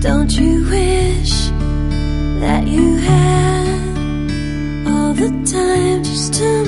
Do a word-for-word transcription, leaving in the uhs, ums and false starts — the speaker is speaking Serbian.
Don't you wish that you had all the time just to